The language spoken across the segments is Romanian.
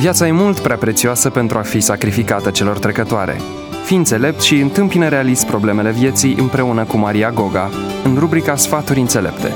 Viața e mult prea prețioasă pentru a fi sacrificată celor trecătoare. Fii înțelept și întâmpină realist problemele vieții împreună cu Maria Goga, în rubrica Sfaturi înțelepte.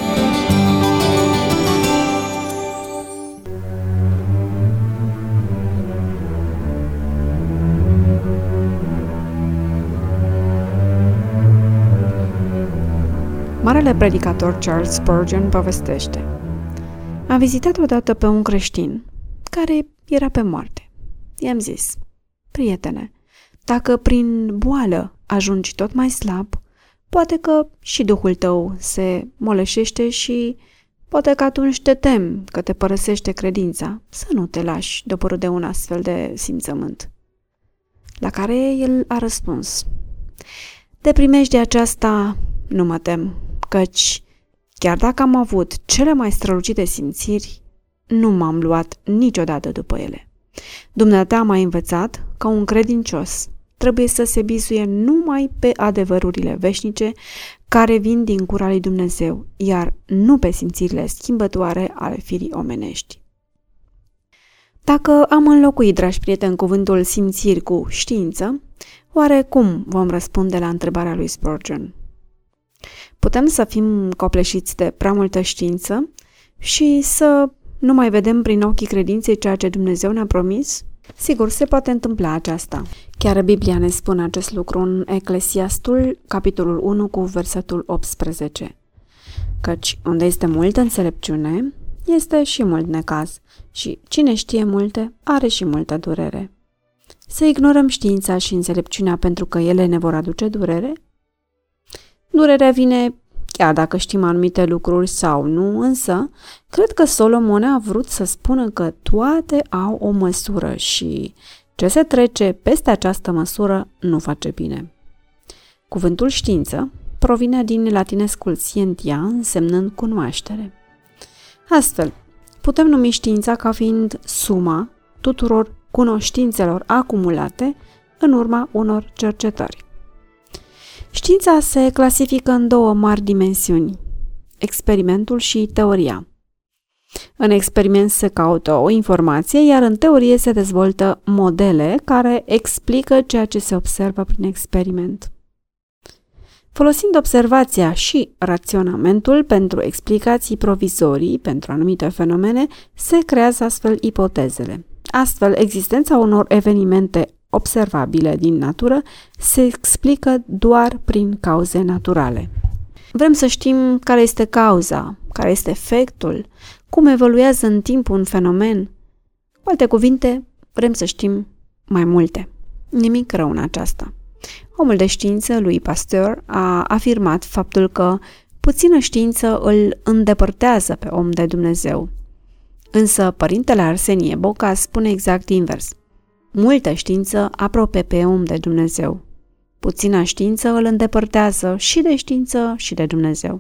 Marele predicator Charles Spurgeon povestește: am vizitat odată pe un creștin care era pe moarte. I-am zis: prietene, dacă prin boală ajungi tot mai slab, poate că și duhul tău se moleșește și poate că atunci te temi că te părăsește credința, să nu te lași doborât de un astfel de simțământ. La care el a răspuns: de primejdea aceasta nu mă tem, căci chiar dacă am avut cele mai strălucite simțiri, nu m-am luat niciodată după ele. Dumneata m-a învățat că un credincios trebuie să se bizuie numai pe adevărurile veșnice care vin din gura lui Dumnezeu, iar nu pe simțirile schimbătoare ale firii omenești. Dacă am înlocuit, dragi prieteni, cuvântul simțiri cu știință, oare cum vom răspunde la întrebarea lui Spurgeon? Putem să fim copleșiți de prea multă știință și să nu mai vedem prin ochii credinței ceea ce Dumnezeu ne-a promis? Sigur, se poate întâmpla aceasta. Chiar Biblia ne spune acest lucru în Eclesiastul, capitolul 1, cu versetul 18. Căci unde este multă înțelepciune, este și mult necaz, și cine știe multe, are și multă durere. Să ignorăm știința și înțelepciunea pentru că ele ne vor aduce durere? Durerea vine chiar dacă știm anumite lucruri sau nu, însă cred că Solomon a vrut să spună că toate au o măsură și ce se trece peste această măsură nu face bine. Cuvântul știință provine din latinescul scientia, însemnând cunoaștere. Astfel, putem numi știința ca fiind suma tuturor cunoștințelor acumulate în urma unor cercetări. Știința se clasifică în două mari dimensiuni: experimentul și teoria. În experiment se caută o informație, iar în teorie se dezvoltă modele care explică ceea ce se observă prin experiment. Folosind observația și raționamentul pentru explicații provizorii pentru anumite fenomene, se creează astfel ipotezele. Astfel, existența unor evenimente observabile din natură se explică doar prin cauze naturale. Vrem să știm care este cauza, care este efectul, cum evoluează în timp un fenomen. Cu alte cuvinte, vrem să știm mai multe. Nimic rău în aceasta. Omul de știință, Louis Pasteur, a afirmat faptul că puțină știință îl îndepărtează pe om de Dumnezeu. Însă părintele Arsenie Boca spune exact invers: multă știință apropie pe om de Dumnezeu. Puțină știință îl îndepărtează și de știință și de Dumnezeu.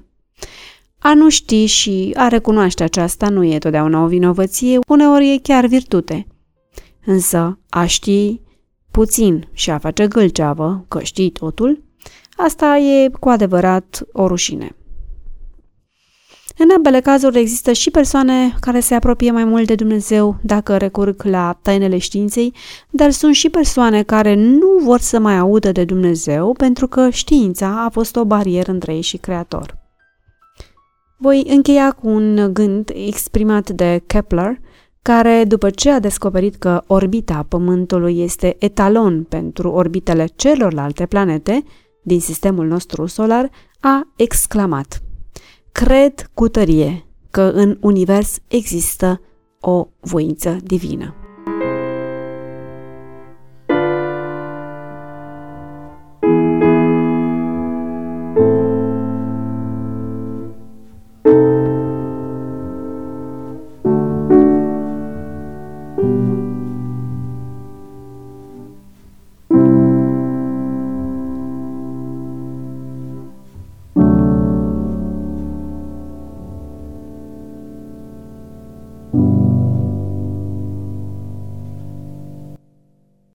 A nu ști și a recunoaște aceasta nu e totdeauna o vinovăție, uneori e chiar virtute. Însă a ști puțin și a face gâlceavă că știi totul, asta e cu adevărat o rușine. În ambele cazuri există și persoane care se apropie mai mult de Dumnezeu dacă recurg la tainele științei, dar sunt și persoane care nu vor să mai audă de Dumnezeu pentru că știința a fost o barieră între ei și Creator. Voi încheia cu un gând exprimat de Kepler, care, după ce a descoperit că orbita Pământului este etalon pentru orbitele celorlalte planete din sistemul nostru solar, a exclamat: cred cu tărie că în univers există o voință divină.